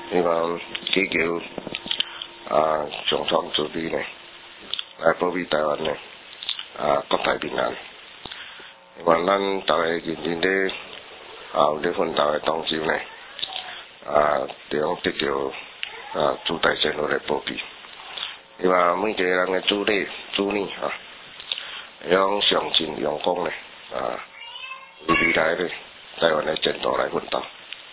希望祈求上苍慈悲呢，来保庇台湾呢国泰民安。希望咱大家认真咧咧奋斗的当中呢，中得到主大神佛的保庇。希望每一个人的子女会用上进用功呢，为未来的台湾的前途来奋斗。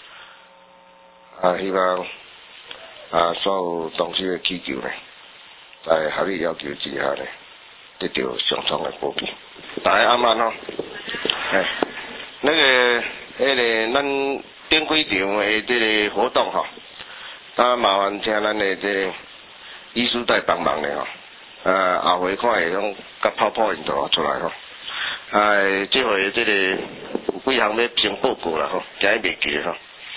希望所有同志的祈求呢，在合理要求之下呢，得到上苍的保庇。大家晚安哦。那个咱顶几场的这个活动麻烦请咱的这个医师代帮忙的后回看会用甲泡泡印度出来这回这个有几项要先报告啦今日袂记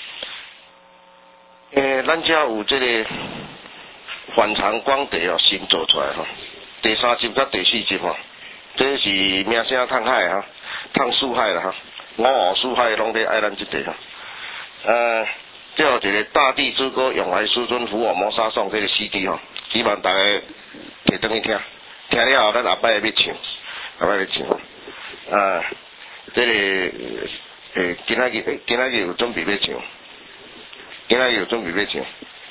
咱遮有这个反常光碟新做出来第3集甲第4集这是名声探海探四海啦五湖四海拢在爱咱这地这有一个大地之歌永怀师尊福我摩沙颂这个 CD 希望大家摕转去听了后咱下摆要唱这个今仔日有准备要唱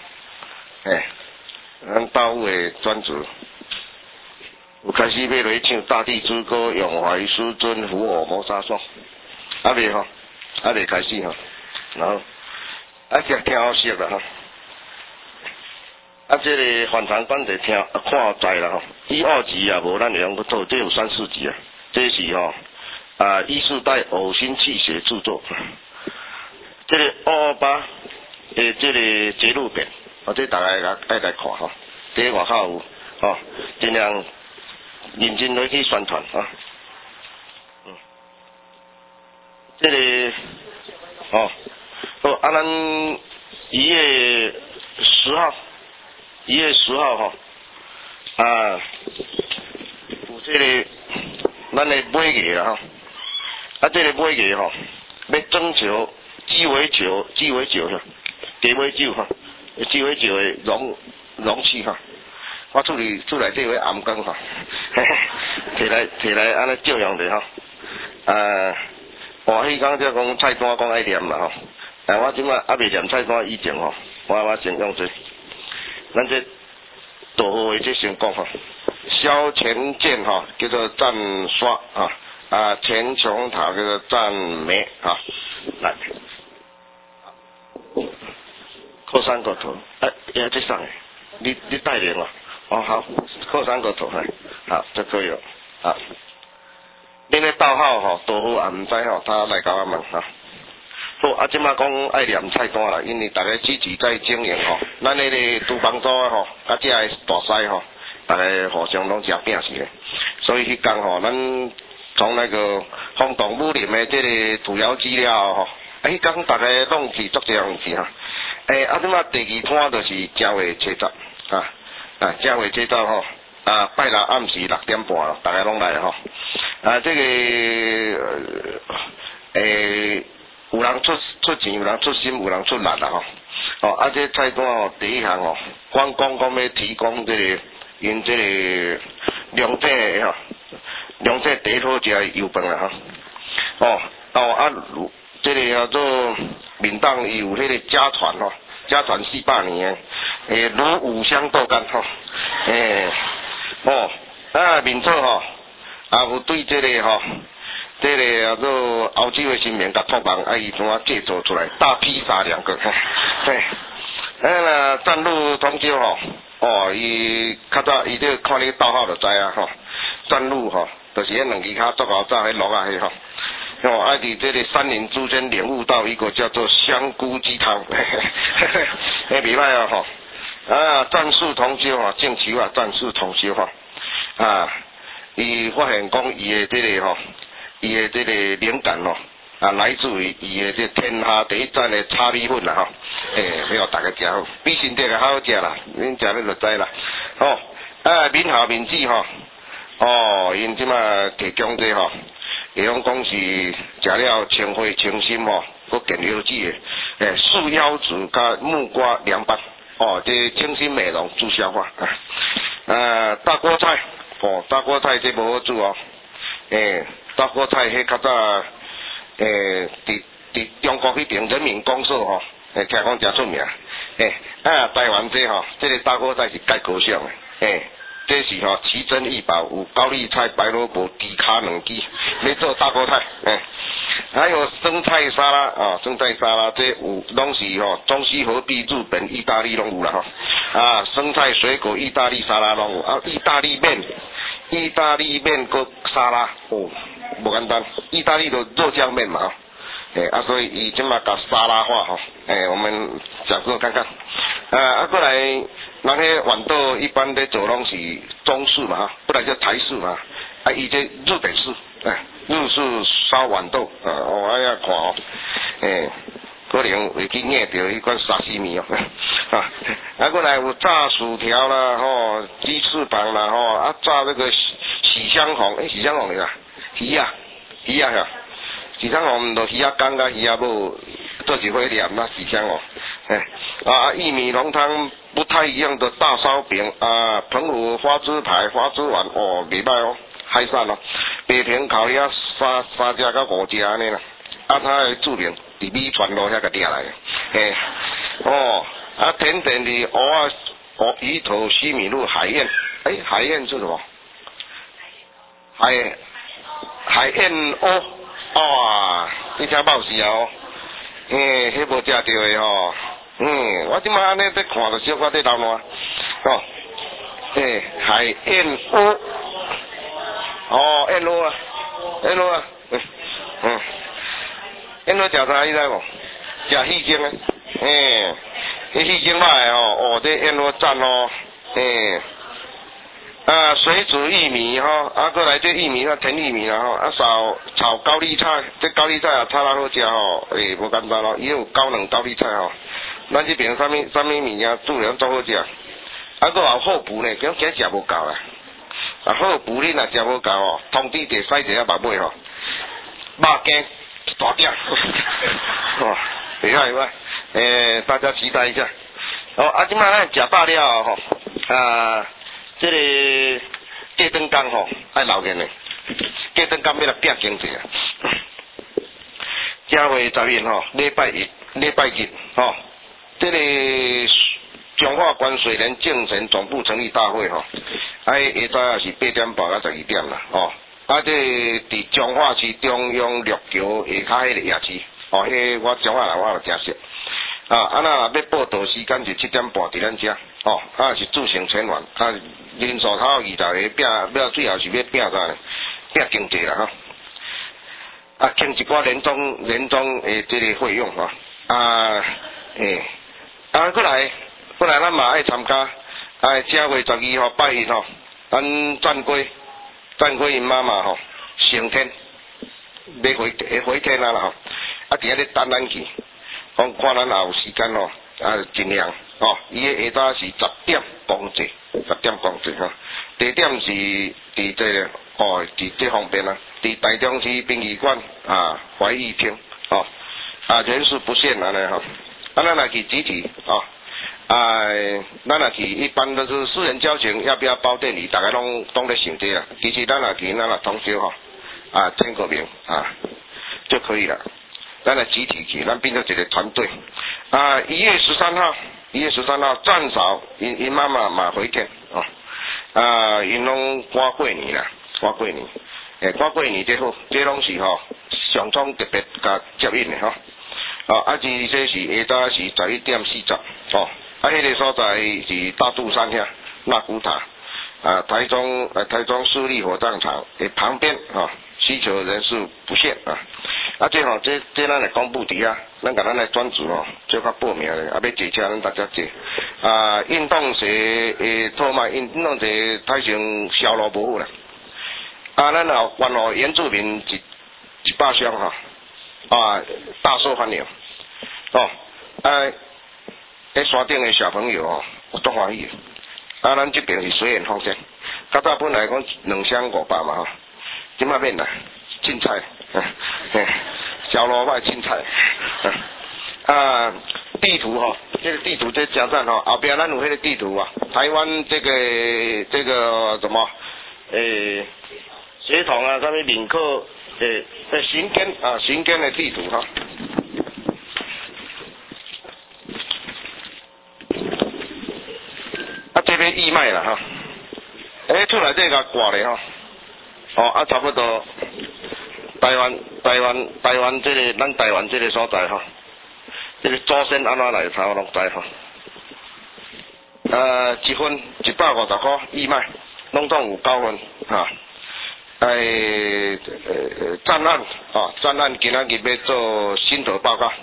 咱大武的专辑有开始要来唱大地之歌永怀师尊福我摩沙颂未开始然后听好熟啦这个反常观者看知啦1、2集无咱会用去做，这有3、4集这是1世代呕心泣血著作，这个228的这个节录片这大家爱来看这外口有尽量认真来去宣传这个咱1月10号有这个咱的买艺啦这个买艺要征求鸡尾酒鸡尾酒鸡尾酒的容器我厝内底位暗光摕来安尼照样者欢喜讲才讲菜单讲爱念啦我即摆还袂念菜单以前我先用这咱这多好的这先讲萧前剑叫做赞刷钱琼塔叫做赞美来扣3个头这上你带领好扣3个头好这可以恁咧逗号多好也毋知他来甲我问好即摆讲爱念菜单啦，因为大家积极在经营咱迄个厨房组这个大师大家互相拢食饼是的，所以迄天咱从那个风动武林的这个主要资料迄天大家拢去做这样物事即摆第2摊就是正月初10正月初10拜六暗时6点半大家拢来这个有人出钱，有人出心，有人出力啦这菜单第一项光讲要提供这个因这个两者第一好食的油饭啦这个叫做闽党伊有迄个家传400年的卤五香豆干闽菜有对这个这个叫做澳洲的新名甲托梦伊怎啊制作出来大披萨2个赞路同志伊较早伊这看你逗号就知赞路就是迄2支脚足够早迄落伫这个山林之间领悟到一个叫做香菇鸡汤袂歹战术同志正球战术同志伊发现讲伊的这个灵感来自于伊的这天下第一站的炒米粉啦要大家食好，比身体较好食啦，恁食了就知啦闽校闽子因即马提供这会用讲是食了清慧清心搁健腰子的，素腰子加木瓜凉拌，这清新美容助消化。大锅菜，大锅菜这无好煮哦，大锅菜迄较早，伫中国迄边人民公社听讲真出名，台湾这个大锅菜是介高尚的，这是奇珍异宝，有高丽菜、白萝卜、猪脚两支，要做大锅菜，还有生菜沙拉生菜沙拉这有拢是中西合璧，日本、意大利拢有啦生菜水果意大利沙拉拢有意大利面搁沙拉无简单，意大利的肉酱面嘛所以伊即马甲沙拉化我们讲说看看，过来咱迄豌豆一般在做拢是中式嘛不然叫台式嘛，伊这日本式，日式烧豌豆哎呀看可能会去捏到迄款沙西米过来有炸薯条啦鸡翅膀啦炸那个喜香红，喜香红是啥？鱼啊喜香红就鱼干甲鱼母做一伙念啦，喜香红。薏米浓汤不太一样的大烧饼澎湖花枝排、花枝丸袂歹海产白平烤鸭三只到5只安尼啦，它的著名伫美泉路遐个掠来的，甜点的鱼头西米露海燕，海燕是什么？海燕你听报时迄无食到的我即摆安尼在看着小可在流汗海燕窝燕窝燕窝食啥你知无？食戏精迄戏精歹这燕窝赞水煮薏米过来这薏米甜薏米炒高丽菜，这高丽菜炒得好食无简单伊有高冷高丽菜咱这边啥物物件煮了做好食，搁有好补呢，今食无够啦，好补你若食无够通知地使一下目尾肉羹大点袂歹大家期待一下即摆咱食饱了这个过灯工爱留言的，过灯工要来拼经济正月10日礼拜日这个中华关水人精神总部成立大会下早是8点半到12点啦这伫彰化市中央绿桥下骹迄个夜市迄我彰化人我就真熟若要报道时间是7点半伫咱遮是自行前往人数头20个拼最后是要拼啥呢？拼经济啦欠一寡年终的这个费用过来咱嘛爱参加正月12号拜一咱战龟因妈妈升天要回天啦伫遐咧等咱去，看咱也有时间尽量伊个下早是10点公祭地点是伫伫这方面伫台中市殡仪馆怀义厅人数不限安尼咱若去集体咱若去一般都是私人交情，要不要包店里大家拢在想这其实咱若去咱若通宵签个名就可以了，咱来集体去，咱变成一个团队1月13号战嫂因妈妈嘛回天因拢赶过年啦，赶过年这好，这拢是上苍特别甲接应的而且这是下早是11点40迄个所在是大肚山遐纳古塔台中市立火葬场的旁边需求人数不限这咱来公布底下，咱甲咱来专组最较报名的要坐车咱大家坐运动鞋套卖运动鞋太像销路无好啦咱有关乎原住民100箱大受欢迎山顶的小朋友有足欢喜咱这边是随缘放生，较早本来讲2箱500嘛即摆免啦，凊彩小萝卜青菜。地图哈，这个地图这加上哈，后边咱有迄个地图啊，台湾这个什么血统啊，什么领克巡检的地图哈。这边义卖啦哈，出来这个挂的哈，差不多台湾这个咱台湾这个所在哈。这个祖先安怎来，差不多拢知吼。一份150块义卖，拢总有9份哈。专案今仔日要做心得报告，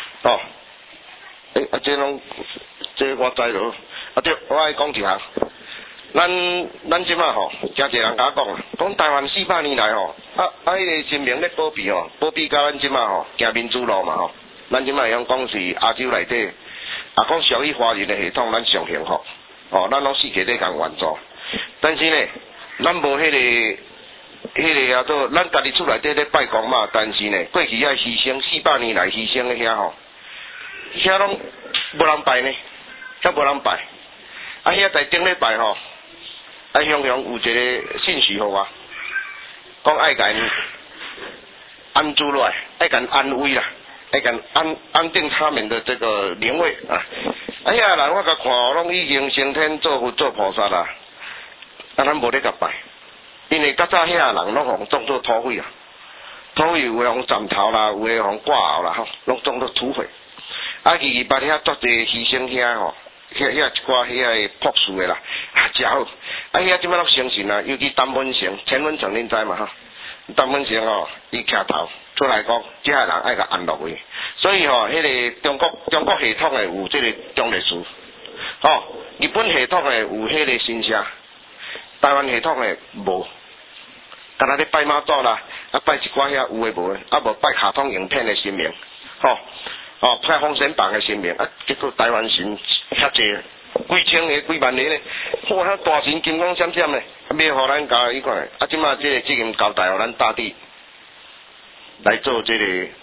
这拢这我知道。对，我爱讲一项，咱即马吼，真侪人甲我讲啊，讲台湾400年来吼，迄个新民咧保庇吼，保庇到咱即马吼，行民主路嘛吼。咱即摆用讲是亚洲内底，讲属于华人的系统，咱上幸福，咱拢世界在共援助。但是呢，咱无迄个啊，做咱家己厝内底咧拜公嘛，但是呢，过去遐牺牲400年来牺牲的遐吼，遐拢无人拜呢，遐无人拜。遐在顶礼拜吼，乡有一个信息互我，讲爱甲因安住落来，爱甲因安慰啦。来敢安定他们的这个灵位啊！哎呀，人我甲看，拢已经升天做佛做菩萨啦，咱无咧甲拜，因为较早遐人拢互当做土匪啊，土匪有诶互斩头啦，有诶互挂后啦，拢当做土匪。其别遐足侪牺牲遐吼，遐一寡遐朴素诶啦，真好。遐即摆拢相信啊，尤其陈文成，陈文成恁知嘛哈？陈文成伊徛头。出来讲，这下人爱甲安落去，所以迄个中国系统的有这个中历史，日本系统的有迄个新社，台湾系统的无，干那咧拜妈祖啦，拜一寡遐有诶无诶，无拜卡通影片的神明，拜封神榜的神明，结果台湾神遐济，几千个、几万个咧，遐大神金光闪闪咧，要互咱家伊看，即马这个责任交代互咱大地。来做这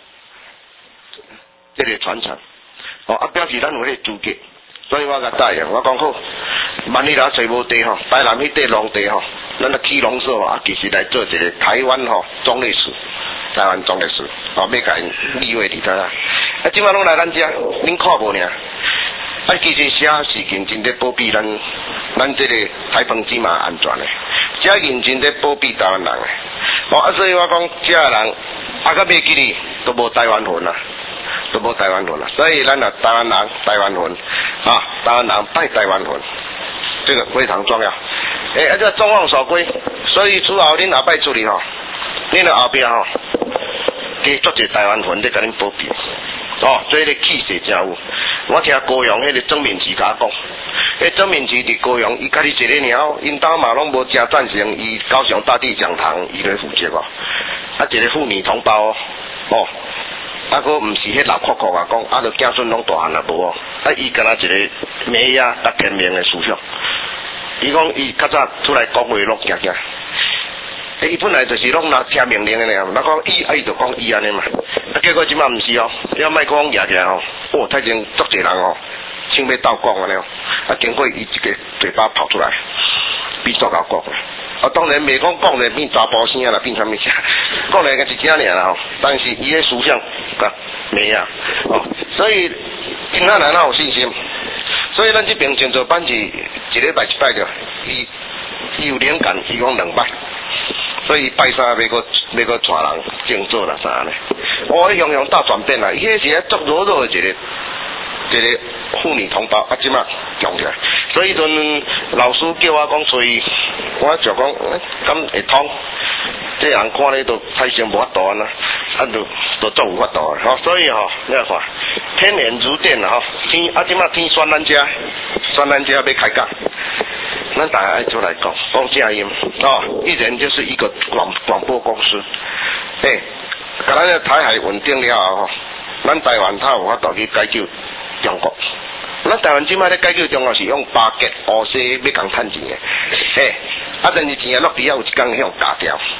个传承，表示咱有迄个资格，所以我甲答应，我讲好，万一若找无地吼，台南迄块农地吼，咱就起农所其实来做一个台湾总历史，台湾总历史，要甲因立位伫遐啦。即摆拢来咱遮，恁看无尔？其实写是认真咧保庇咱这个台澎金马安全的，写认真咧保庇台湾人的。所以我讲，遮人。到尾记哩都无台湾魂啦，都无台湾魂啦，所以咱台湾人台湾魂台湾人拜台湾魂，这个非常重要。这众望所归，所以此后恁后摆出去恁的后壁加足一台湾魂在甲恁保庇，所以咧气势真有。我听高雄迄个曾明奇甲我讲，曾明奇伫高雄，伊家己一个尔，因兜嘛拢无真赞成伊高雄大地讲堂伊来负责一个妇女同胞佫毋是迄老酷酷啊，讲就子孙拢大汉啊无伊敢若一个美呀甲天命的思想。伊讲伊较早出来讲话拢惊惊，伊本来就是拢拿听命令的尔，那讲伊就讲伊安尼嘛，结果即摆毋是要卖讲野起来太前足侪人想要斗讲安尼经过伊一个嘴巴跑出来，比足够讲。当然袂讲咧变查甫声啦，变啥物事？讲咧个是真尔啦但是伊个思想没啊所以听咱人有信心。所以咱这边静坐班是一礼拜一摆着，伊有灵感，伊讲2摆，所以拜三要个带人静坐啦啥呢？乡大转变啦，伊迄是足柔弱的一个妇女同胞即马强起来，所以阵老师叫我讲吹，我就讲敢会通，这人看咧都太成无法度啊，都足有法度啊，所以你看天然如电啦天即马天选咱遮要开讲，咱大家爱出来讲正音一人就是一个广播公司，甲咱的台海稳定了后咱台湾才有法度去解救中国。咱台湾即摆咧解救中国是用巴结乌西要共趁钱的，但是钱落地啊有一天向加掉，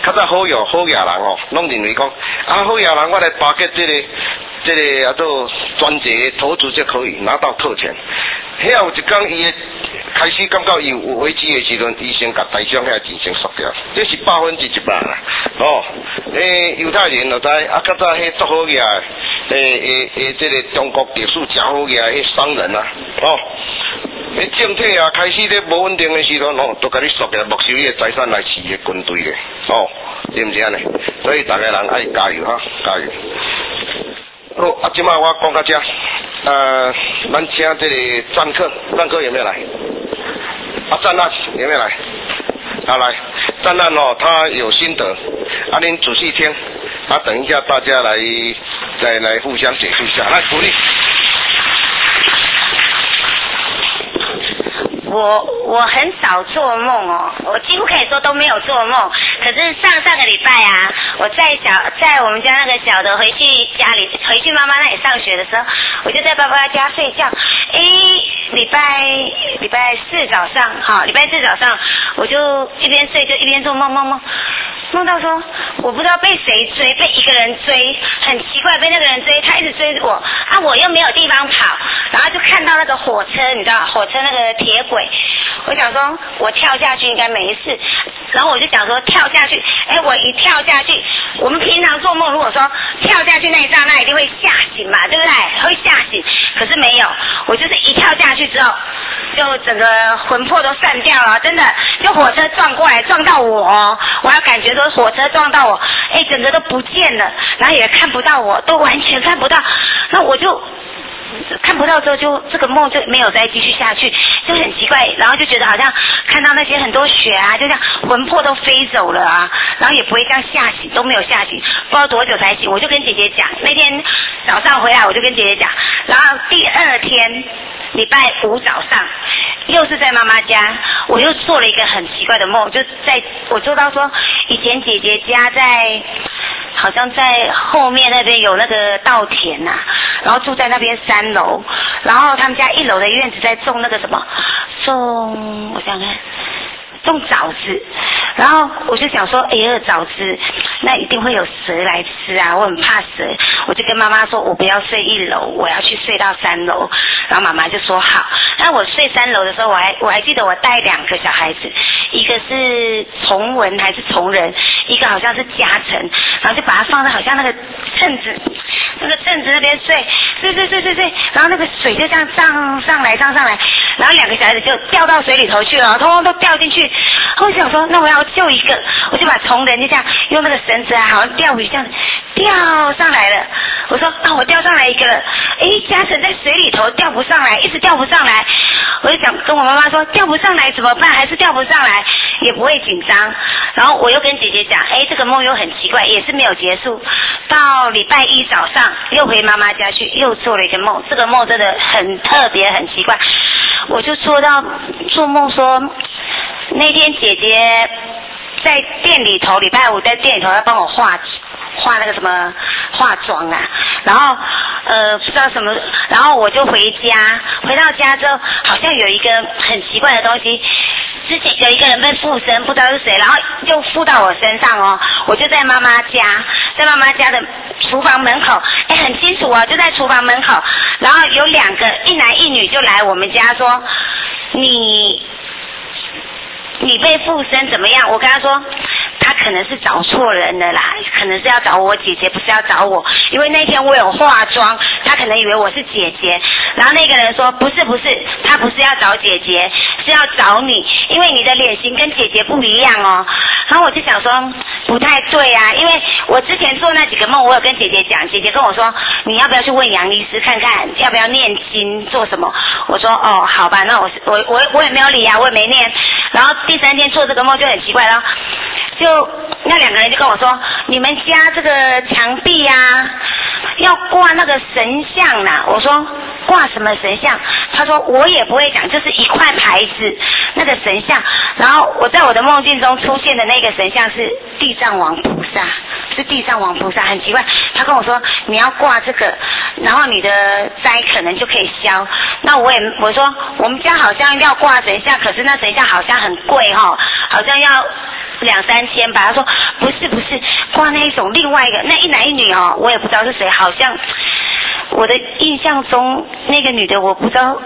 较早好野人哦，拢认为讲好野人我来巴结这个叫做专职投资就可以拿到特权。遐有一天伊开始感觉伊有危机的时阵，伊先甲台商遐钱先缩掉，这是100%啦。哦，犹太人就知啊，较早迄做好野这个中国历史真好野迄商人啊，哦。政体啊，开始咧无稳定的时阵，哦，都甲你缩起来没收你的财产来饲个军队咧，哦，是毋是安尼？所以大家人爱加油哈，加油！好，啊，即摆我讲到这，咱请这个战客有没有来？战案有没有来？好来，战案哦，他有心得，您仔细听，等一下大家再来互相解释一下，来鼓励。 我很少做梦哦，我几乎可以说都没有做梦。可是上个礼拜啊，我在我们家那个小的回去妈妈那里上学的时候，我就在爸爸家睡觉。礼拜四早上，我就一边睡就一边做梦到说我不知道被谁追，被一个人追，很奇怪，被那个人追，他一直追我啊，我又没有地方跑，然后就看到那个火车，你知道火车那个铁轨，我想说我跳下去应该没事，然后我就想说跳下去，我一跳下去，我们平常做梦如果说跳下去那一刹那一定会吓醒嘛，对不对？会吓醒，可是没有，我就是一跳下去之后，就整个魂魄都散掉了，真的，就火车撞过来撞到我还感觉说火车撞到我，整个都不见了，然后也看不到我，都完全看不到，那我就看不到之后，就这个梦就没有再继续下去，就很奇怪，然后就觉得好像看到那些很多雪啊，就像魂魄都飞走了啊，然后也不会这样吓醒，都没有吓醒，不知道多久才醒。我就跟姐姐讲，那天早上回来我就跟姐姐讲，然后第二天礼拜五早上又是在妈妈家，我又做了一个很奇怪的梦，我做到说以前姐姐家好像在后面那边有那个稻田啊，然后住在那边3楼，然后他们家1楼的院子在种那个什么，我想看种枣子，然后我就想说枣子那一定会有蛇来吃啊，我很怕蛇，我就跟妈妈说我不要睡1楼，我要去睡到3楼，然后妈妈就说好。那我睡3楼的时候，我还记得我带2个小孩子，一个是崇文还是崇仁，一个好像是嘉诚，然后就把它放在好像那个秤子那边睡，然后那个水就这样上来，然后2个小孩子就掉到水里头去了，通通都掉进去。我想说那我要救一个，我就把崇仁就这样用那个绳子啊，好像钓鱼这样钓上来了。我说我钓上来一个了，嘉诚在水里头钓不上来，一直钓不上来。我就想跟我妈妈说钓不上来怎么办，还是钓不上来，也不会紧张。然后我又跟姐姐讲，这个梦又很奇怪，也是没有结束。到礼拜一早上又回妈妈家去，又做了一个梦，这个梦真的很特别很奇怪。我就做梦说那天姐姐在店里头，礼拜五在店里头要帮我画那个什么化妆啊，然后不知道什么，然后我就回到家之后，好像有一个很奇怪的东西，之前有一个人被附身，不知道是谁，然后就附到我身上我就在妈妈家的厨房门口，很清楚就在厨房门口，然后有2个一男一女就来我们家说你被附身怎么样？我跟他说他可能是找错人了啦，可能是要找我姐姐，不是要找我，因为那天我有化妆，他可能以为我是姐姐。然后那个人说不是，他不是要找姐姐，是要找你，因为你的脸型跟姐姐不一样然后我就想说不太对啊，因为我之前做那几个梦，我有跟姐姐讲，姐姐跟我说你要不要去问杨医师看看要不要念经做什么。我说好吧，那我也没有理啊，我也没念。然后第3天做这个梦就很奇怪了，就那2个人就跟我说你们家这个墙壁啊要挂那个神像啦。我说挂什么神像？他说我也不会讲，就是一块牌子那个神像。然后我在我的梦境中出现的那个神像是地藏王菩萨，很奇怪。他跟我说你要挂这个，然后你的灾可能就可以消。那我说我们家好像要挂神像，可是那神像好像很贵好像要 2-3千吧。他说不是，挂那一种另外一个，那一男一女哦，我也不知道是谁，好像我的印象中那个女的我不知道。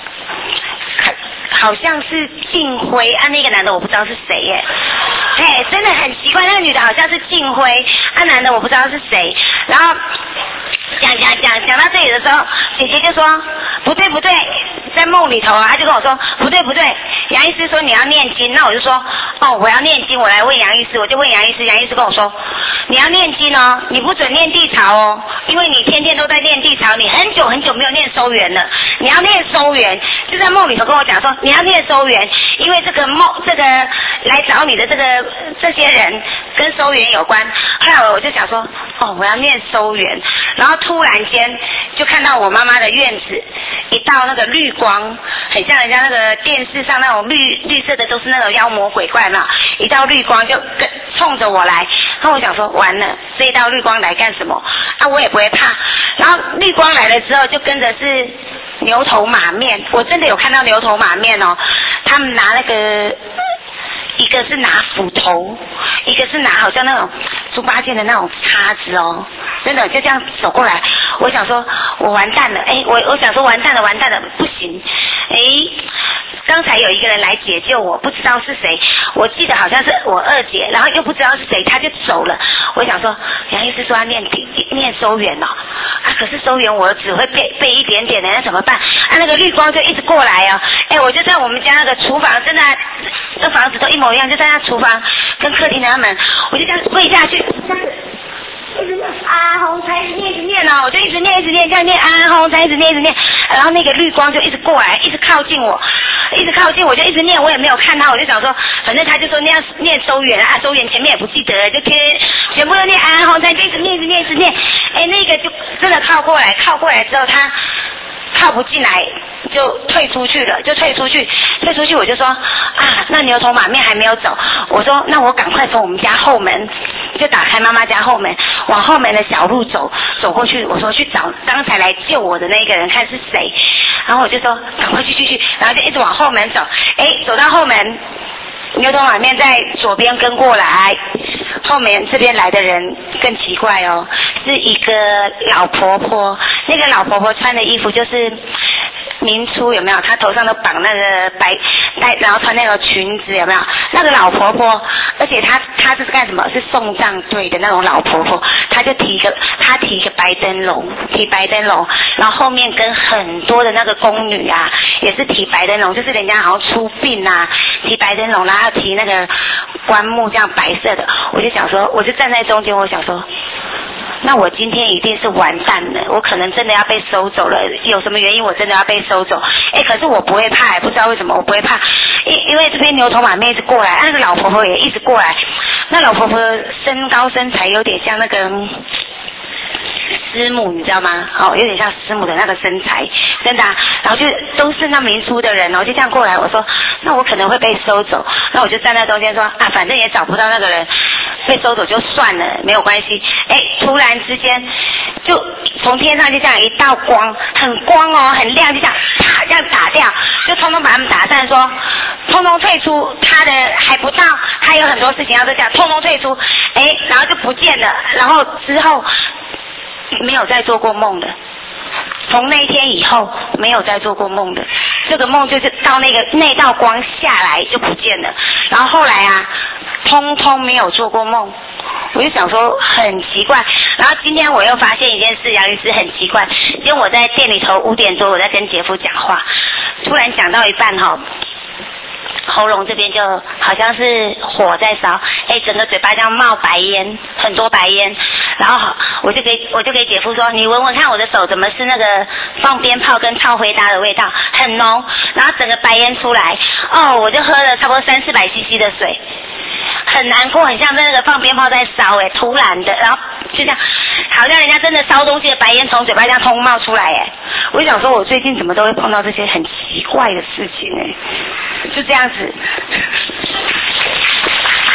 好像是静辉啊，那个男的我不知道是谁耶，哎，真的很奇怪，那个女的好像是静辉啊，男的我不知道是谁。然后讲到这里的时候，姐姐就说不对，在梦里头啊，她就跟我说不对，杨医师说你要念经，那我就说哦我要念经，我来问杨医师，我就问杨医师，杨医师跟我说你要念经哦，你不准念地潮哦，因为你天天都在念地潮，你很久没有念收元了，你要念收元，就在梦里头跟我讲说你要念收元，因为这个来找你的这些人跟收元有关。后来我就想说哦我要念收元，然后突然间就看到我妈妈的院子一道那个绿光，很像人家那个电视上那种绿色的，都是那种妖魔鬼怪嘛，一道绿光就冲着我来。然后我想说完了，这一道绿光来干什么啊？我也不会怕。然后绿光来了之后，就跟着是牛头马面，我真的有看到牛头马面哦，他们拿那个。一个是拿斧头，一个是拿好像那种猪八戒的那种叉子哦，真的就这样走过来。我想说我完蛋了，我想说完蛋了，不行，刚才有一个人来解救我，不知道是谁，我记得好像是我二姐，然后又不知道是谁，他就走了。我想说杨医师说要念收元哦，啊可是收元我只会背一点点的，那怎么办啊？那个绿光就一直过来哦，我就在我们家那个厨房，真的这房子都一模一样，就在那厨房跟客厅的门，我就这样跪下去，这样子一直念啊红才一直念哦，我就一直念这样念啊红才一直念，然后那个绿光就一直过来，一直靠近我，我就一直念，我也没有看他，我就想说反正他就说那样念收元啊，收元前面也不记得了，就全部都念啊红才就一直念，那个就真的靠过来之后他靠不进来就退出去了，我就说啊那牛头马面还没有走，我说那我赶快从我们家后门就打开妈妈家后门，往后门的小路走过去，我说去找刚才来救我的那个人看是谁，然后我就说赶快去，然后就一直往后门走，走到后门牛头马面在左边跟过来，后面这边来的人更奇怪哦，是一个老婆婆，那个老婆婆穿的衣服就是民初有没有？她头上都绑那个白带，然后穿那个裙子有没有？那个老婆婆，而且她是干什么？是送葬队的那种老婆婆，她提一个白灯笼，然后后面跟很多的那个宫女啊，也是提白灯笼，就是人家好像出殡啊，提白灯笼，然后提那个棺木这样白色的，我就想说，我就站在中间，我想说。那我今天一定是完蛋了，我可能真的要被收走了，有什么原因我真的要被收走？可是我不会怕，不知道为什么我不会怕，因为这边牛头马面一直过来，那个老婆婆也一直过来，那老婆婆身高身材有点像那个师母，你知道吗？有点像师母的那个身材，真的然后就都是那民初的人，然后就这样过来，我说那我可能会被收走，那我就站在中间说反正也找不到那个人，被收走就算了，没有关系。突然之间就从天上就这样一道光，很光哦，很亮，就这样啪这样打掉，就通通把他们打散，说通通退出，他的还不到，他有很多事情要做，通通退出，然后就不见了，然后之后没有再做过梦的，从那一天以后没有再做过梦的，这个梦就是到那道光下来就不见了，然后后来通通没有做过梦，我就想说很奇怪，然后今天我又发现一件事，杨律师很奇怪，今天我在店里头5点多，我在跟姐夫讲话，突然讲到一半喉咙这边就好像是火在烧，整个嘴巴这样冒白烟，很多白烟，然后我就给姐夫说，你闻闻看我的手怎么是那个放鞭炮跟炮灰搭的味道，很浓，然后整个白烟出来，我就喝了差不多300-400 cc 的水，很难过，很像那个放鞭炮在烧，突然的，然后就这样，好像人家真的烧东西的白烟从嘴巴这样通冒出来，我就想说我最近怎么都会碰到这些很奇怪的事情，就这样子。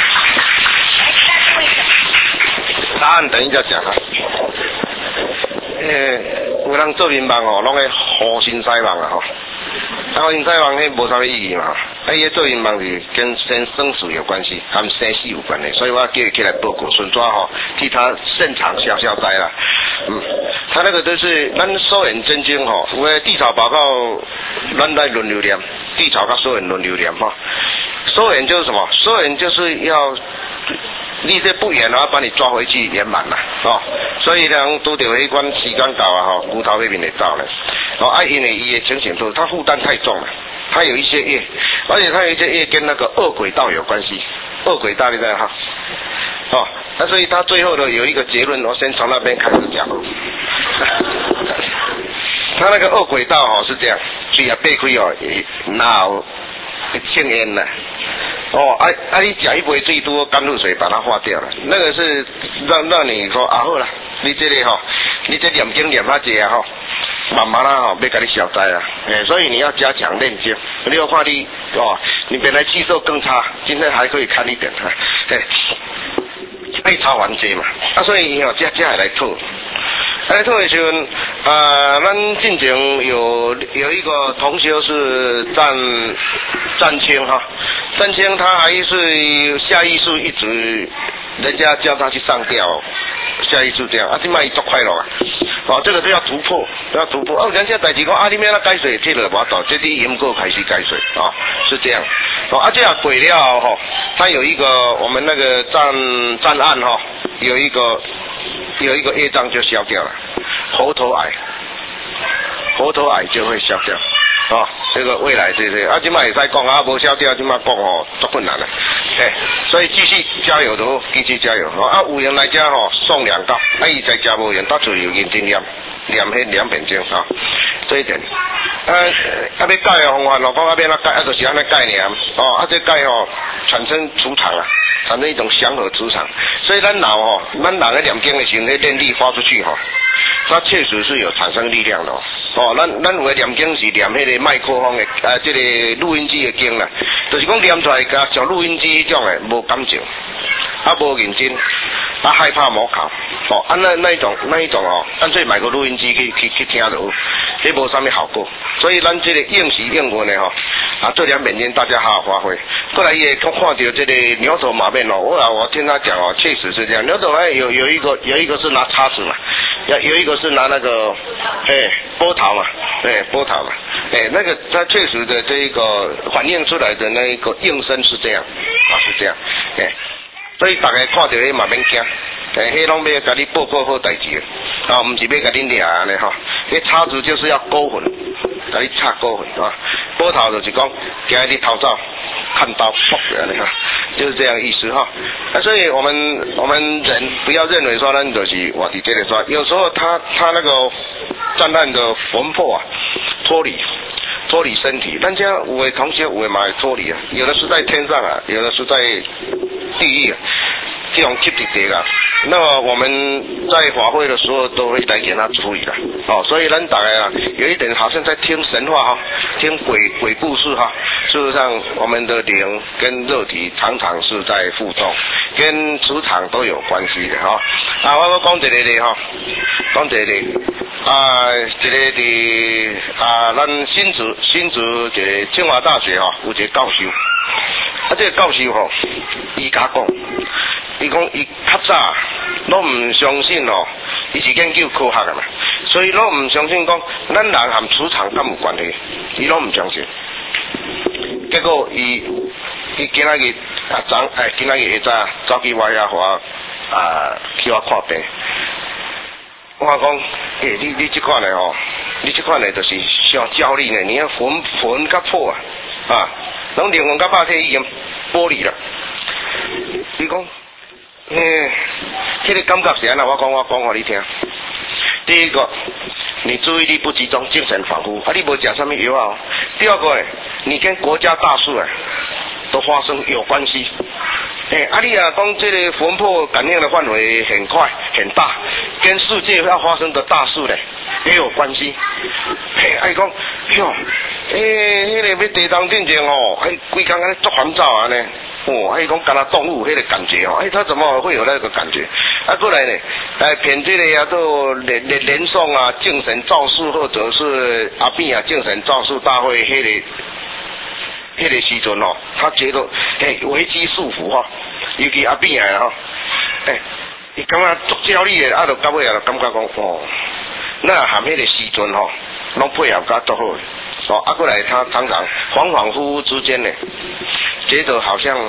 答案等一下讲有人做民望吼，拢会好心塞望啊吼。好心塞望迄无啥物意义嘛。伊做民望是跟生死有关系，和生死有关的，所以我叫伊起来报告，顺抓吼替他现场消灾啦。他那个都是咱收人真经吼，因为地草报告，咱来轮流念，地草跟收人轮流念哈。收人就是什么？收人就是要。你这不远啊，把你抓回去圆满了哦。所以人拄到迄款时间到啊吼，骨头那边会到了。哦，因为伊的情形都，他负担太重了，他有一些业，而且他有一些业跟那个恶轨道有关系。恶轨道你知道哈？哦，那所以他最后的有一个结论，我先从那边开始讲。他那个恶轨道哦是这样，嘴也闭开哦，脑呛烟了。哦，你吃一杯最多甘露水把它化掉了，那个是让你说啊好啦，你这里吼，你这念经念下济啊吼，慢慢啦吼，要给你消灾啊，所以你要加强念经。你有看你哦，你本来气色更差，今天还可以看一点哈，爱擦完济嘛，所以吼这来吐。来吐的时候，咱进前有一个同修是占清哈，占清他还是下意识一直，人家叫他去上吊，下意识这样，现在伊足快乐啊，哦，这个都要突破，哦，人家代志讲你免那改水，这个无到，这啲因果开始改水啊，是这样，哦，这样鬼了哈，他有一个我们那个占案哈，有一个业障就消掉了，喉头癌就会消掉。哦，这个未来这些今麦也在讲无消掉，今麦讲哦，足困难了，所以继续加油都继续加油有人来家送2道，伊在家无人，到处有认真念迄2遍经这一点，要改的方法讲要怎改，就是安尼改尔，这改产生磁场啊，产生一种祥和磁场，所以咱人在念经的时候，那电力发出去它确实是有产生力量的咱有的念经是念迄个麦克风的这个录音机的经啦，就是讲念出来像录音机迄种的，无感情，无认真，害怕模考，那一种干脆买个录音机去听到，这无啥物效果。所以咱这个应时应运的做2遍经，大家好好发挥。后来也看到这个牛头马面我听他讲确实是这样。牛头有一个是拿叉子嘛，有一个是拿那个波涛嘛，波涛嘛，那个它确实的这一个反映出来的那一个应声是这样是这样，所以大家看到迄嘛免惊，迄拢要甲你报告好代志毋是要甲你掠安尼迄叉子就是要勾魂，甲你插勾魂波涛就是讲惊你逃走，看刀噗安尼就是这样意思所以我们人不要认为说咱就是活伫这里说，有时候他那个战乱的魂魄脱离身体，咱家有的同学有的嘛会脱离有的是在天上有的是在地狱这种集体地那么我们在法会的时候都会来给他处理的所以咱大概有一点好像在听神话听鬼故事事实上我们的灵跟肉体常常是在互动，跟磁场都有关系的我讲一个咧讲一个咧一个伫咱新竹一个清华大学有一个教授这个教授伊甲讲，伊讲伊较早拢唔相信伊是研究科学的嘛，所以拢唔相信讲咱人和磁场敢有关系，伊拢唔相信。结果伊今仔日今仔日下早走去我遐互去我看病。我讲你这款的你这款的就是想焦虑呢，你魂较破拢灵魂甲肉体已经剥离了。你讲迄个感觉是安怎？我讲互你听。第一个，你注意力不集中，精神恍惚你无食什么药第二个你跟国家大事都发生有关系。你讲这个魂魄感应的范围很快很大，跟世界要发生的大事也有关系。你讲迄个要地动进前规工安尼足烦躁呢。 哦，伊讲敢若动物迄个感觉哦，他怎么会有那个感觉？过来呢，骗这个做连宋啊，精神造术或者是阿扁啊精神造术大会迄个时阵哦，他觉得危机束缚哈，尤其阿扁啊伊感觉足焦虑的，就到尾就感觉讲哦，那含迄个时阵吼，拢配合甲足好的。哦，过来他常常恍恍惚惚之间呢，觉得好像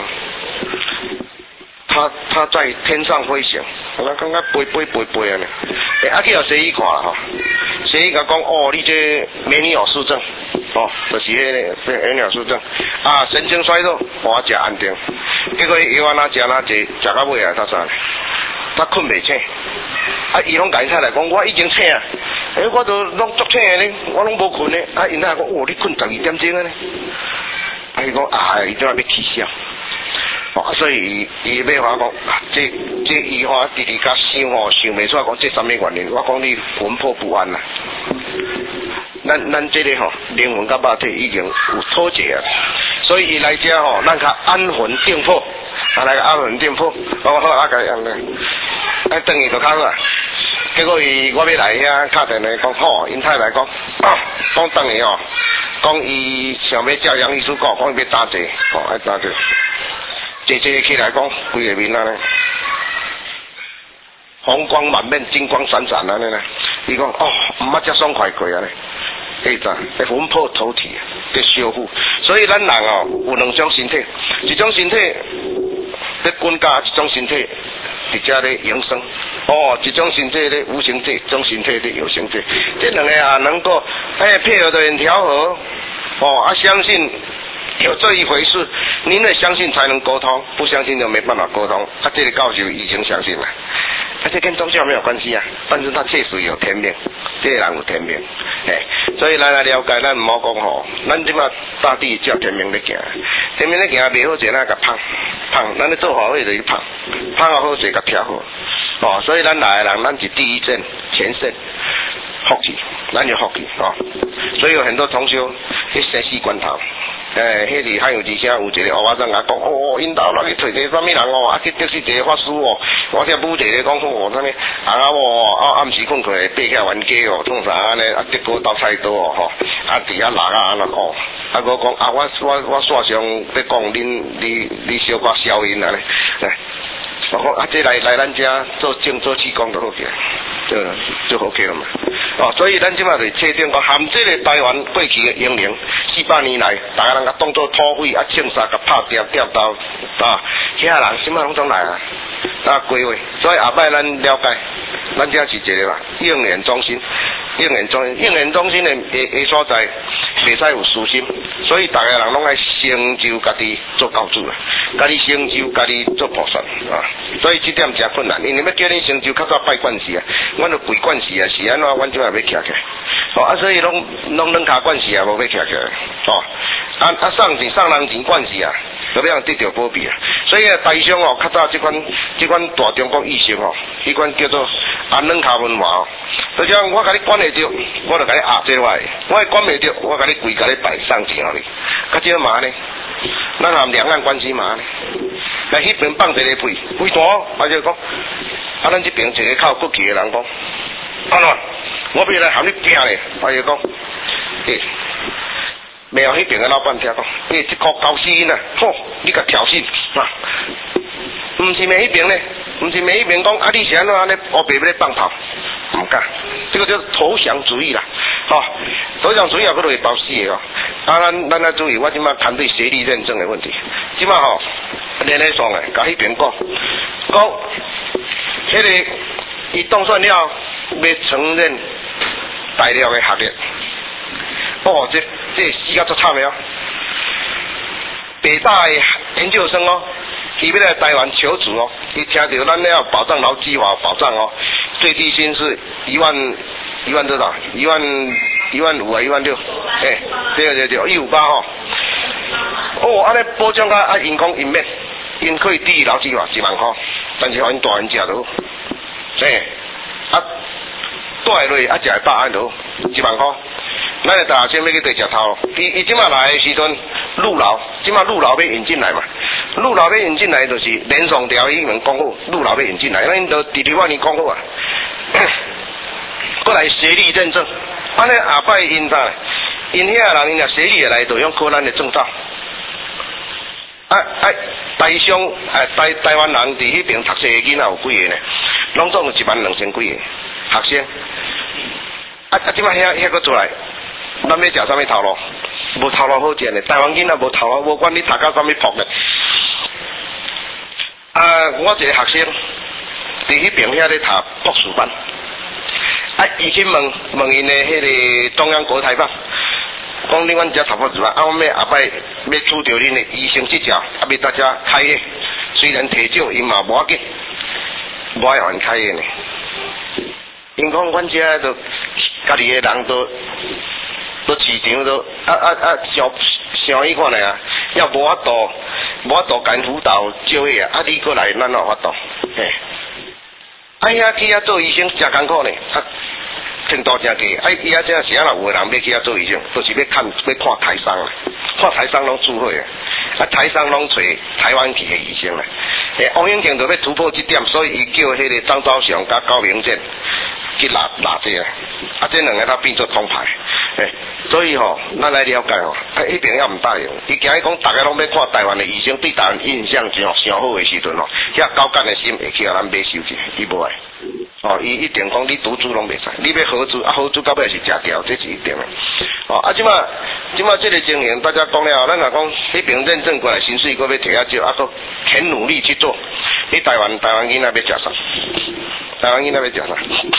他在天上飞行，我感觉飞啊呢。去互西医看啦吼，西医甲讲哦，你这美尼尔氏症，哦，就是迄个美尼尔氏症啊，神经衰弱，我食安定。结果药啊哪食哪济，食到尾啊，他啥？他困袂醒。伊拢甲伊出来讲，我已经醒啊。我都拢足醒的呢，我拢无困呢。因那讲，哦，你困12点钟的呢。伊讲伊怎啊要起笑？所以伊要我讲，这伊我直甲想想袂出来讲这什么原因？我讲你魂魄不安啦。咱这个灵魂甲肉体已经有脱节啊，所以伊来遮咱较安魂定魄，来个安魂定魄，好个安尼，等于就较好啊。结果我要来遐敲电话讲，因太太讲，讲等于讲伊想要照杨医师讲，讲要打坐，爱打坐，坐起来讲，规个面呢，红光满面，金光闪闪安尼呢。伊讲毋捌遮爽快过啊呢，魂魄投体的修复。所以咱人有两种身体，一种身体在滚家，一种身体伫遮咧养生。一种身体咧无形体，一种身体咧有形体，这两个能够配合的很调和。相信有这一回事，您得相信才能沟通，不相信就没办法沟通。这个教授已经相信了，这跟宗教没有关系啊，但是他确实有天命，这个人有天命，所以咱来了解，咱唔好讲咱即马大地照天命咧行，天命咧行袂好势，咱甲胖，咱咧做好伙就去胖好势甲调好，所以咱来的人，咱是第一阵前胜。福气，咱就福气所以有很多同修去生死关头，迄是汉有之声有一个乌仔仔讲，因兜那去找一个什么人去得失一个法师我听武弟咧讲，什么暗时困过来爬起来冤家创啥安尼，结果倒菜刀伫遐落安尼我讲我线上在讲你小可消音安尼，我讲这来咱遮做气功就好起来。就 OK 了嘛。所以咱即马就确定讲，含这个台湾过去的英灵400年来，大家人甲当作土匪枪杀甲拍掉刀遐人即马拢总来规划。所以下摆咱了解，咱遮是一个应援中心，应援中心的所在袂使有私心，所以大家人拢爱成就家己做教主啦，家己成就家己做菩萨所以这点真困难，因为要叫你成就较早拜关系阮就跪关系是安怎，阮即马要徛起来所以拢两骹关系无要徛起来送人钱关系就要得到保庇所以台上较早这款大中国意识迄款叫做两骹文化就像我甲你管会着，我就甲你压这块；我管袂着，我甲你跪，甲你拜送钱互你。较少嘛呢？咱含两岸关系嘛呢？来迄边放一个屁，肥大，就讲咱这边一个靠国旗的人讲，我要来含你拼咧，就讲，没有迄边的老板听讲，这个高死因你甲挑衅毋是每一边呢，毋是每一边讲你是安怎安尼，黑白要咧放炮，唔敢，这个叫投降主义啦，投降主义佫会包死的咱要注意，我即马谈对协力认证的问题，即马连咧爽甲迄边讲，迄个伊当选了要承认大陆的学历，这死甲足惨的北大的研究生伊要来台湾求职伊听到咱要保障劳基法保障最低薪是1万多少？1万5啊，16000，对，158安尼保障因讲因免，因可以低劳基法1万块，但是因大人食到，带落食会饱安就1万块。咱个大学生要去地食头，伊即马来的时阵，陆劳，即马陆劳要引进来嘛， 陆老要引进来，就是连上条已经讲好，陆老要引进来，咱都第2万年讲好啊。过来协力认证，安尼下摆因啥？因遐人因若协力来，就用考咱的证照。台商台湾人伫迄边读册的囡仔有几个呢？拢总有12000几个学生。即摆遐个出来，咱要食啥物头路？无头路好食呢。台湾囡仔无头路，无管你读到啥物博呢。我一个学生伫迄边遐咧读博士班。伊去问因的迄个中央国台办。讲恁阮遮读博士班，我要下摆要处着恁的医生执照，要大家开业。虽然提少，因嘛无要紧，无爱还开业呢。因讲阮遮都家己的人都市场都想伊看咧啊，要无法度干辅导就业啊，你过来咱有法度嘿。遐去遐做医生真艰苦呢，程度真低。伊遐真是啊，有个人要去遐做医生，就是要看台商啦，看台商拢注会啊，台商拢找台湾去的医生啦。王永庆就要突破这点，所以伊叫迄个张昭祥甲高明健去拿这个，这两个他变做铜牌。所以咱来了解迄边也唔答应。伊今日讲大家拢要看台湾的医生，对台湾印象上好的时阵遐高干的心会去互咱买收去，伊无爱。伊一定讲你毒株拢袂使，你要合资合资到尾是食掉，这是一定的。即马这个情形，大家讲了，咱若讲迄边认证过来，薪水佫要摕较少，佫很努力去做。你台湾囡仔要食啥？台湾囡仔要食啥？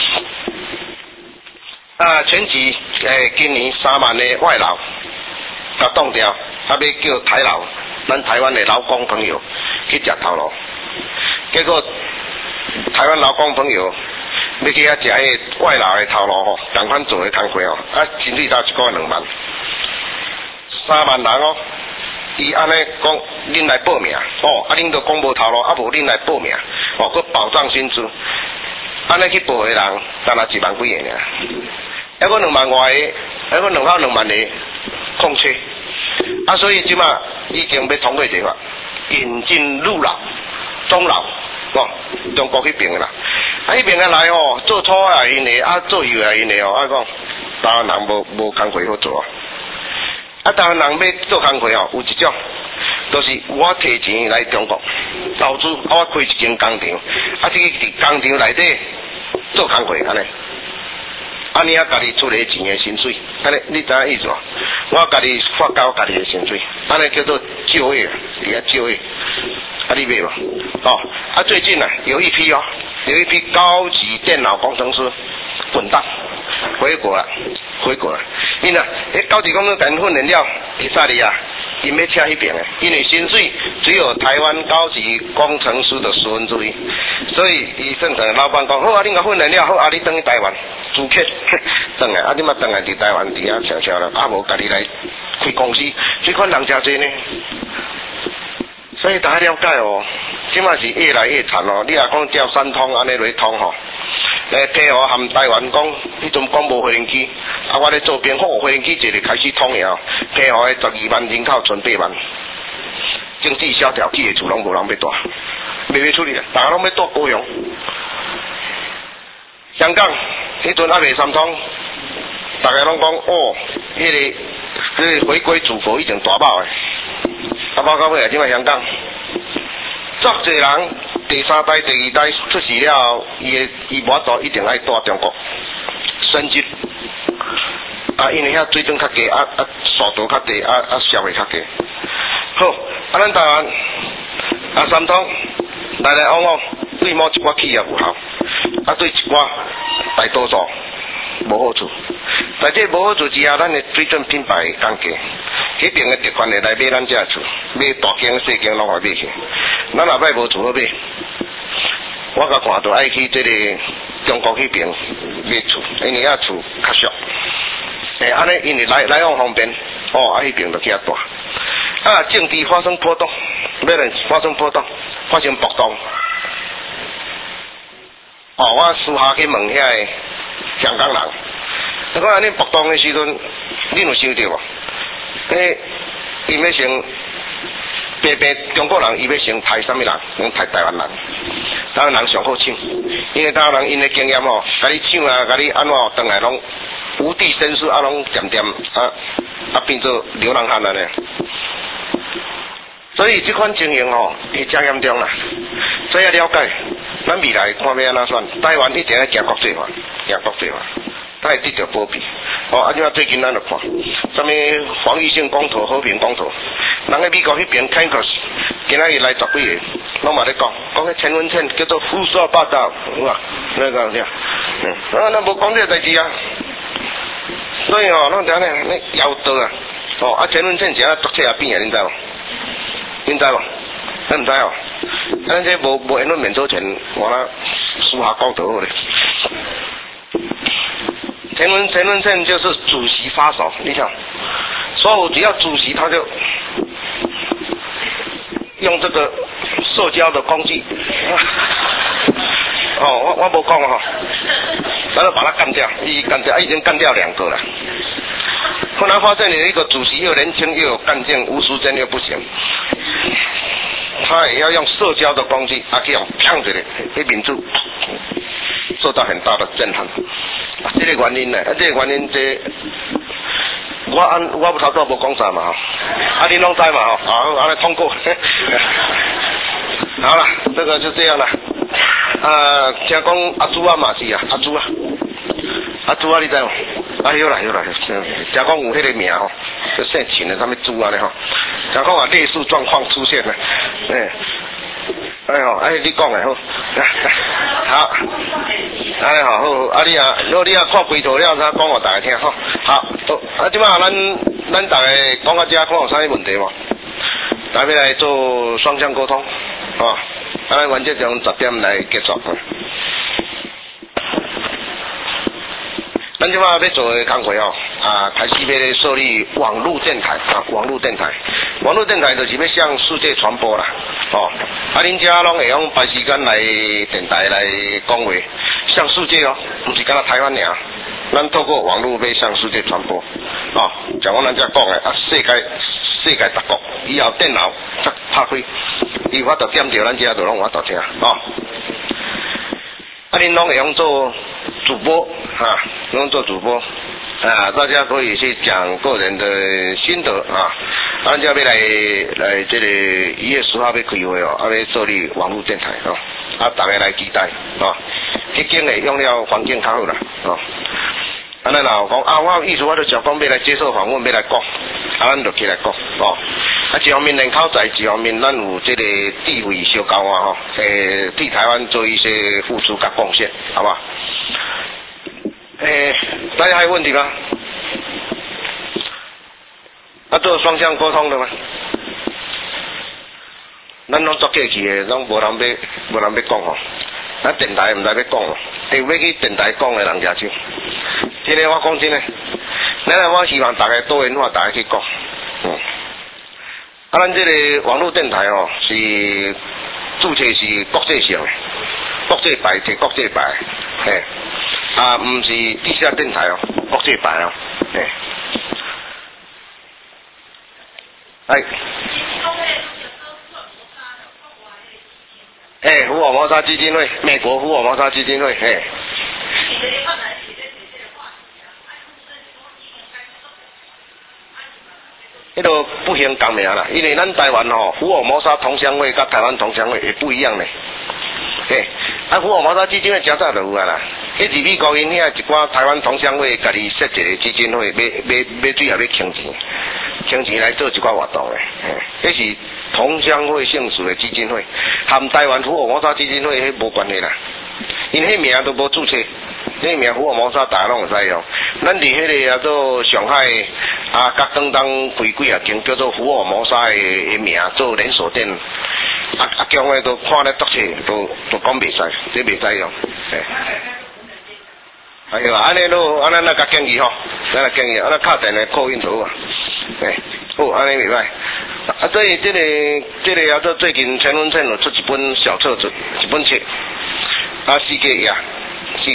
前期今年3万的外劳，甲冻掉，要叫台劳，咱台湾的劳工朋友去食头路，结果台湾劳工朋友要去遐食迄外劳的头路同款做的工课薪水到1个月2万，3万人伊安尼讲，恁来报名恁都讲无头路，无恁来报名佫保障薪资，安尼去报的人，单那1万几个尔。还佫2万外个，还佫2万个空缺，所以即马已经要通过这法，引进陆劳、中劳，中国迄边个啦，迄边个来做初也因的，做油也因的讲台湾人无工课好做台湾人要做工课有一种，就是我摕钱来中国投资，我开一间工厂，这个伫工厂内底做工课安尼。你家己出来钱的薪水，安尼你知影意思无？我家己发交家己的薪水，安尼叫做就业，你啊就业，你买无？最近有一批高级电脑工程师混蛋回国了，因高级工程师混了以色列因要请迄边的，因为薪水只有台湾高级工程师的1/10，所以伊算成老板讲好恁甲混了好你转去台湾租客转来你嘛转来伫台湾伫遐悄了，无家己来开公司，这款人真济呢。所以大家了解即嘛是越来越惨你若讲照3通安尼来通来配合含台湾讲，迄阵讲无飞行机，我咧做兵好飞行机一日开始通了，配合的12万人口存8万，经济萧条，起的厝拢无人要住，袂处理啦，大家拢要住高雄。香港迄阵还袂3通，大家拢讲迄个回归祖国已经大爆的，爆到尾即摆香港，足侪人。第3代、第2代出世了后，伊无法度一定爱住中国，升级因为遐水准较低，速度较低，消费较低。好，咱台湾3通来往，对某一寡企业有效，对一寡大多数无好处。在这无好处之下，咱的水准品牌会降低。迄边的特权会来买咱遮厝，买大间细间拢会买去。咱后摆无厝好买，我甲看到爱去这个中国迄边买厝，因为遐厝较俗。安尼因为来往方便，迄边就去遐住。政治发生波动，发生波动。我私下去问遐个香港人，你看恁波动的时阵，恁有想到无？因要先偏偏中国人伊要先杀什么人？先杀台湾人。台湾人上好抢，因为台湾人因的经验哦，甲你抢啊，甲你安怎转来拢无地申诉啊，拢渐渐变做流浪汉了呢。所以这款情形哦，会真严重啦。所以要了解，咱未来看要安怎选，台湾一定要行国际化，行国际化，才会得到保庇。哦，即摆最近咱就看，什么防御性公投、和平公投，人喺美国迄边 Kansas， 今仔日来10几个，拢嘛咧讲迄陈文茜叫做胡说八道，有啊，那个啥，咱无讲这个代志啊。所以哦，咱听咧，你摇刀啊，哦，陈文茜是啊作册啊变啊，你知无？你知无？咱唔知哦，咱这无言论免责权，我那私下公投好咧。陈文茜就是主席杀手，你看，所有只要主席他就用这个社交的工具，哦，我无讲哈，咱就把他干掉，已经干掉2个了。后来发现有一个主席又年轻又有干劲，吴淑珍又不行，他也要用社交的工具，去用呛着的，给民主受到很大的震撼。这个原因呢，这个原因我头早无讲啥嘛，你拢知嘛好，安尼通过。好了，这个就这样了。听讲阿朱啊嘛是啊，阿朱啊，你知无？有啦，听讲有迄个名吼，就姓秦的，什么朱啊咧吼，听讲类似状况出现了，你讲的好，好。好，你看规图了，再讲互大家听吼。好，即摆咱大家讲到这，看有啥问题无？大家来做双向沟通，咱原则上10点来结束。咱即摆要做的工作哦，开始要设立网络电台网络电台就是要向世界传播啦，恁遮拢会用排时间来电台来讲话，向世界哦，不是干那台湾尔，咱透过网络要向世界传播，像我咱遮讲的世界各国以后电脑则拍开，伊法度点着咱遮就拢有法度听，恁拢会用做主播用做主播大家可以去讲个人的心得咱要来这个1月10号要开会要设立网络电台大家来期待迄间的用了环境较好啦咱若讲我有意思，我就想讲要来接受访问，要来讲咱就起来讲一方面人口在，一方面咱有这个地位相交替台湾做一些付出甲贡献，好不好？大家还有问题吗？做双向沟通的吗？咱拢作客气的，拢无人要讲咱电台唔知要讲要去电台讲的人真少。今日我讲真的，我希望大家多元化，大家去讲。咱这个网络电台是注册是国际性的，国际牌摕国际牌，唔是地下电台国际牌福尔摩沙基金会，美国福尔摩沙基金会，迄个不行讲名啦，因为咱台湾福尔摩沙同乡会甲台湾同乡会也不一样呢。福尔摩沙基金会真早就有啊啦，迄是美国因遐一寡台湾同乡会家己设一个基金会，要最后要倾钱来做一寡活动的，迄是同乡会性质的基金会，和台湾福尔摩沙基金会迄无关系啦，因迄名都无注册。迄名福尔摩沙大家拢会知用，咱伫迄个叫做上海甲广东开几啊间叫做福尔摩沙的名做连锁店，姜的都看咧注册，都讲袂使，这袂使用。安尼都安尼甲建议咱来建议，安尼敲电来扣印就好好，安尼袂歹。所以这个叫做最近陈文茜有出一本小册子，一本册，世界呀。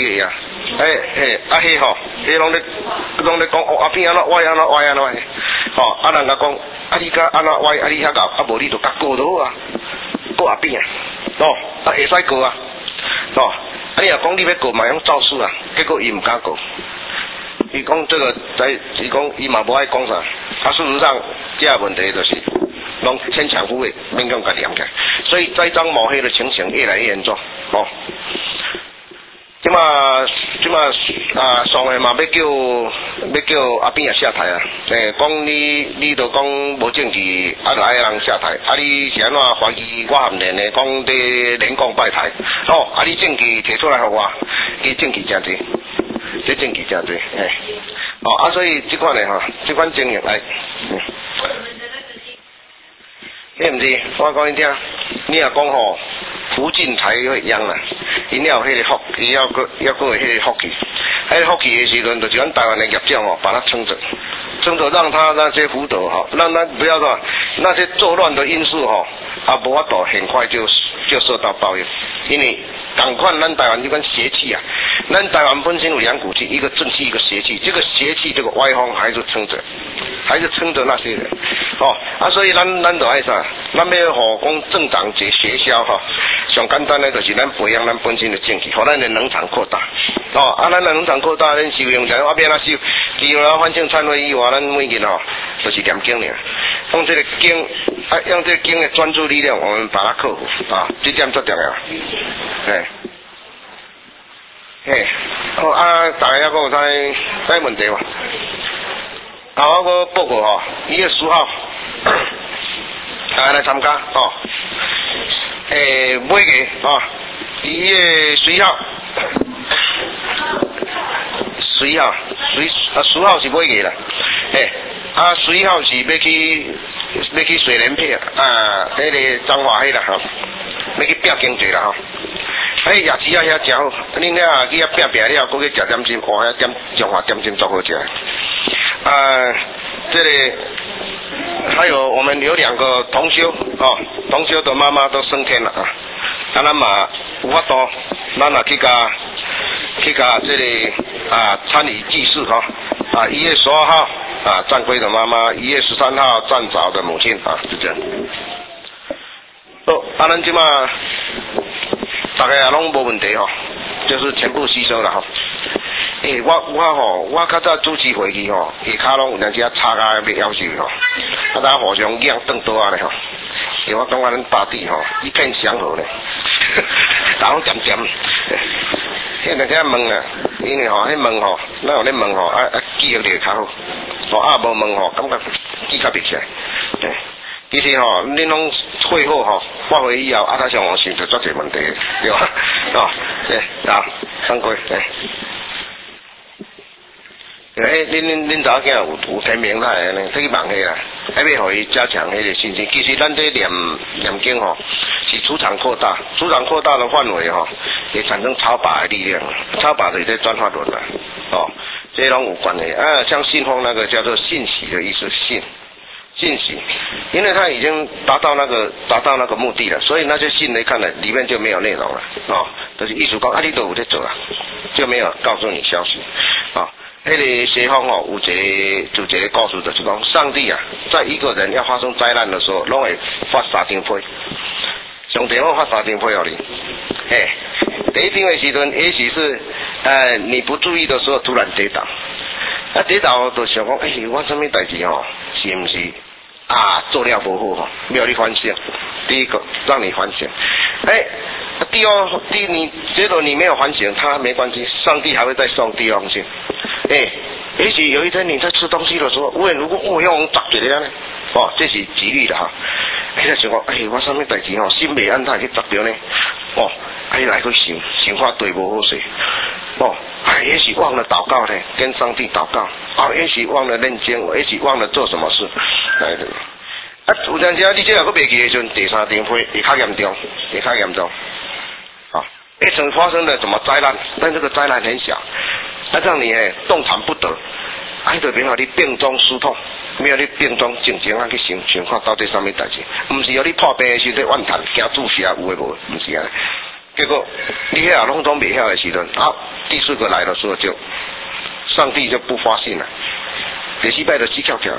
迄拢咧讲阿片安怎歪， 哦，啊人家讲，啊你甲安怎歪，啊你遐搞，啊无你就甲过就好啊，过阿边啊，哦，啊会使过啊，哦，啊你若讲你要过嘛用照书啊，结果伊唔敢过，伊讲这个伊讲伊嘛无爱讲啥，啊事实上这个问题就是拢牵强附会，勉强甲念起来，所以栽赃抹黑的情形越来越严重，哦。即马上个嘛要叫阿扁也下台啊！讲你都讲无证据，啊来人下台，啊你是安怎怀疑我含连的讲伫连讲拜台？哦，啊你证据摕出来互我，伊证据真侪，这证据真侪，嘿，哦啊所以即款的吼，即款情形来，迄毋是，我讲你听，你若讲吼。福晋才会殃啦，因了有迄个福，伊要个有迄个福气，迄个福气的时阵，就是咱台湾的业障哦，把它撑着，让他那些福德哈，让他不要说那些作乱的因素哈，啊无法度很快就受到报应，因为赶快咱台湾这款邪气啊，咱台湾本身有两股气，一个正气，一个邪气，这个邪气这个歪风还是撑着那些人，哦啊，所以咱就爱啥，咱要互讲政党这学校哈。上简单的就是咱培养咱本身的政绩，互咱的农场扩大。哦，啊，咱的农场扩大，咱收用者，我变哪收？只要咱反正参会以外，咱每日吼就是念经尔。用这个经，啊，用这个经的专注力量，我们把它克服啊，这点最重要。嘿，好啊，大家还有啥问题无？啊，我个报告吼，1月10号，大家来参加哦。买个啊，1月11号，10号是买个啦，11号是要去水莲片啊，迄个彰化迄啦哈，要去拼经济啦哈，夜市啊遐真好，恁遐去遐拼了，搁去食点心，哇，遐中华点心足好食，这里。还有我们有2个同修哦，同修的妈妈都升天了啊，咱嘛有法度，咱也去甲这里啊参与祭祀哈啊，1月12号啊战龟的妈妈，1月13号战早的母亲啊，就这样。咱即嘛大家也拢无问题吼，就是全部吸收了哈。我较早主持会议吼，下骹拢有阵时吵甲要夭寿吼，啊，大家互相养转倒啊咧吼，我感觉咱大地吼一片祥和咧，大家拢点点，迄阵时问啊，因为吼迄问吼，咱有咧问吼，记忆力较好，无问吼，感觉记较袂起来，其实吼，恁拢会好吼，发会以后他上网想就足侪问题，对吧？哦，好，辛苦，恁查某囝有天明他会呢，去问迄啦，还要互伊加强迄个信心。其实咱这念经吼，是磁场扩大，磁场扩大的范围吼，会产生超拔的力量，超拔的在转化轮啦，哦，这拢有关系啊。像信封那个叫做信息的意思，信息，因为他已经达到那个目的了，所以那些信来看了里面就没有内容了，哦，就是艺术讲啊，你都有在做啊，就没有告诉你消息，啊。迄个西方吼有一个故事，就是讲上帝啊，在一个人要发生灾难的时候，拢会发3张批，上帝会发3张批互你。第一张的时阵，也许是你不注意的时候突然跌倒，跌倒就想讲，我什么代志吼，是不是做了不好吼，没有你反省。第一个让你反省，第二你觉得你没有反省，他没关系，上帝还会再送第2封信。也许有一天你在吃东西的时候，如果要我砸一个呢，这是几率的哈。就想讲，我什么代志吼，心未安泰去砸着呢？来去想看对无好势。也许忘了祷告呢，跟上帝祷告。也许忘了认经，也许忘了做什么事。有阵时你这个袂记的时阵，第3张批会较严重，曾发生了什么灾难？但这个灾难很小，让你动弹不得，就变好你病中疏通，没有你病中静静去想看到底什么代志，不是有你破病的时阵怨叹惊注射有诶无，不是啊。结果你遐拢总袂晓的时阵，第4个来的时候上帝就不发信了，第4摆就死翘翘了，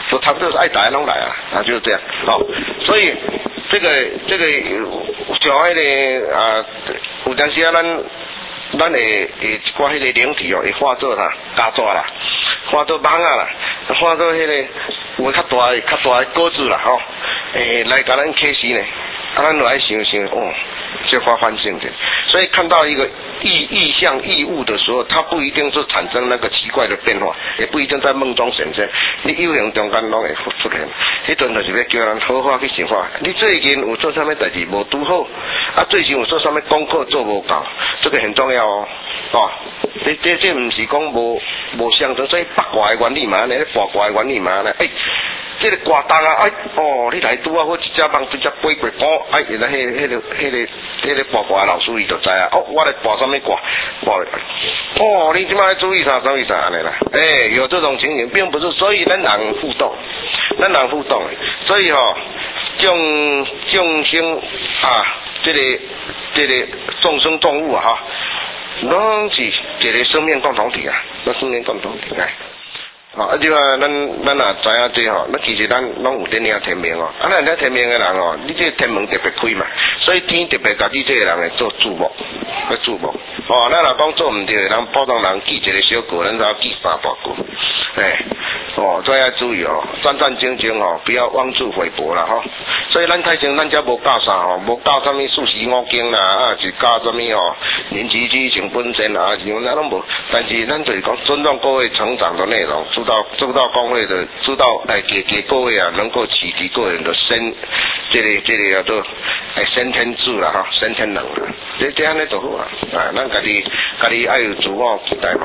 都差不多是爱来拢来啊，就是这样。好，所以这个像迄个有阵时咱会一寡迄个灵体会化作家纸啦，化作网啦，化作迄个有较大的果子啦吼，来甲咱启示呢，咱就来想就发翻性的。所以看到一个异象异物的时候，它不一定是产生那个奇怪的变化，也不一定在梦中显现，你有形中间拢会出现。迄阵就是要叫人好好去想法，你最近有做啥物代志无拄好，最近有做啥物功课做无够，这个很重要哦。这唔是讲无相同，所以八卦的原理嘛，咧八卦的原理嘛，这个挂档你来拄啊，我一只梦一只飞过光，原来迄个八卦老师伊就知啊，我来八什么卦，你即摆注意啥安尼啦，有这种情形，并不是，所以咱人互动，所以众生这个众生动物拢是一个生命共同体就咱也知影这咱其实咱拢有点领天命咱领天命的人你这天门特别开嘛，所以天特别甲你这个人来做注目，咱若讲做唔对，人普通人记一个小句，咱就要记3大句，这要注意战战兢兢不要妄自菲薄啦所以咱太前咱才无教啥无教什么四时五经啦，是教什么年期之性本身像咱拢无，但是咱就是讲尊重各位成长的内容，知道工会的，知道给各位能够启迪个人的这个叫做先天智啦先天能啦，这样咧就好咱家己要有自我期待嘛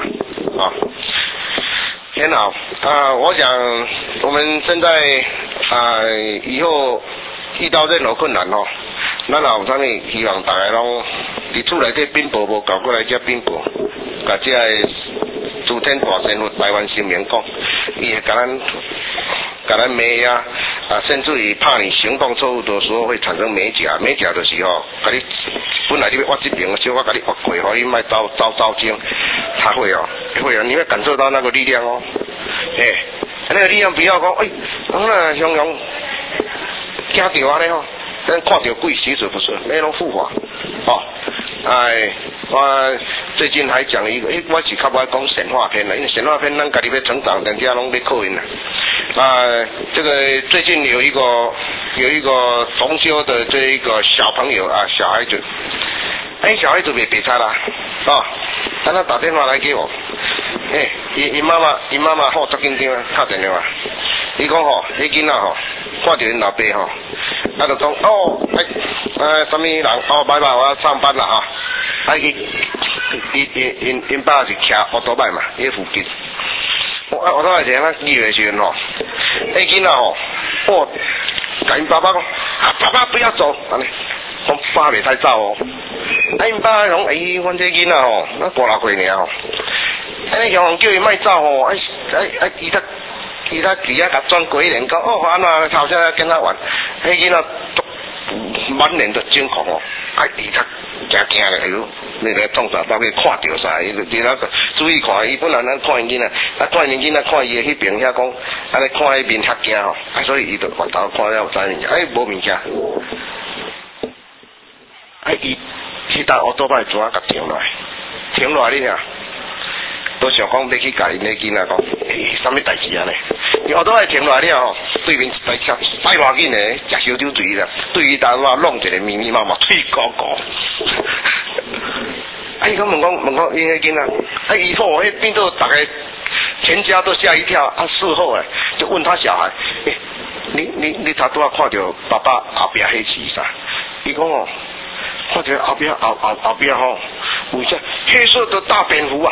很好我想我们现在以后遇到任何困难咱也有啥物希望大家拢伫厝内底禀报无搞过来遮禀报，甲遮个诸天大神佛台湾神明讲，伊会甲咱美甚至于怕你行动错误的时候会产生美甲就是甲你本来你要挖这边，小我甲你挖过，互你莫招精，他会你会感受到那个力量那个力量不要讲那雄雄惊到咧咱看到鬼洗水不顺，那种护法我最近还讲了一个我是较不爱讲神话片因为神话片咱家己要成长，人家拢要靠因这个最近有一个同修的这一个小朋友小孩子小孩子别猜啦他打电话来给我伊妈妈好足紧张打电话伊讲迄囡仔看到因老爸就讲什么人拜拜我要上班啦因爸是骑奥多拜嘛，迄附近我都系像记的时阵迄囡仔甲因爸爸讲爸爸不要走安尼讲爸袂使走因爸讲阮这囡仔咱5-6岁尔安尼向叫伊莫走伊甲转过一年讲安怎头先跟他玩迄囡仔满脸的惊恐伊惊咧那个通常包括看到啥伊那个注意看伊本来咱看囡仔看囡仔看伊迄边遐讲安尼看迄面较惊所以伊就回头看了有知物无物件伊迄搭奥多拜怎甲停落来你听都想讲要去甲因迄囡仔讲啥物代志伊奥多拜停落来了对面一台车驶偌紧的食烧酒醉啦，对伊搭话弄一个密麻腿高伊讲问讲因迄囡仔以后迄变做大家全家都吓一跳事后就问他小孩你他拄看到爸爸后边迄是啥伊讲看到后边有一只黑色的大蝙蝠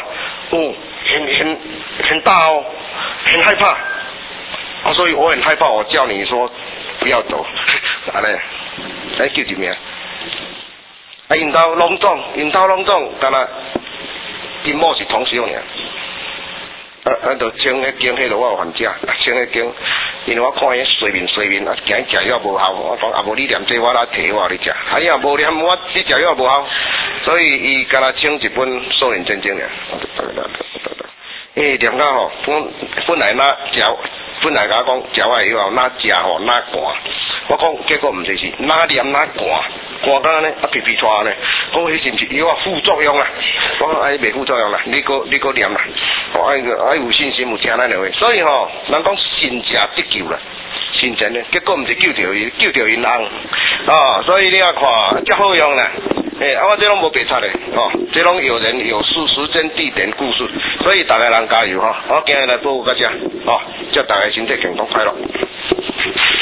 很大很害怕所以我很害怕，我叫你说不要走安尼叫一名因兜拢总干那因某是同修尔就穿迄件迄个我有还价穿迄件因为我看伊随面行食药无效我讲无你念这我来摕我你食无念我你食药无效所以伊干那穿一本《少年真经》念到本来那本来甲我讲，食我药后哪食吼哪寒，我讲结果毋是哪念哪寒到呢啊皮皮喘呢，讲迄是毋是药啊副作用啦？我讲哎袂副作用啦，你个念啦，爱有信心有听咱的话，所以吼，人讲信者得救啦。真正的，结果毋是救着因翁，哦，所以你要看，足好用啦。我这拢无白插的，哦，这拢有人有事时间地点故事，所以大家人加油哈，我今日来报告大家，哦，祝大家身体健康快乐。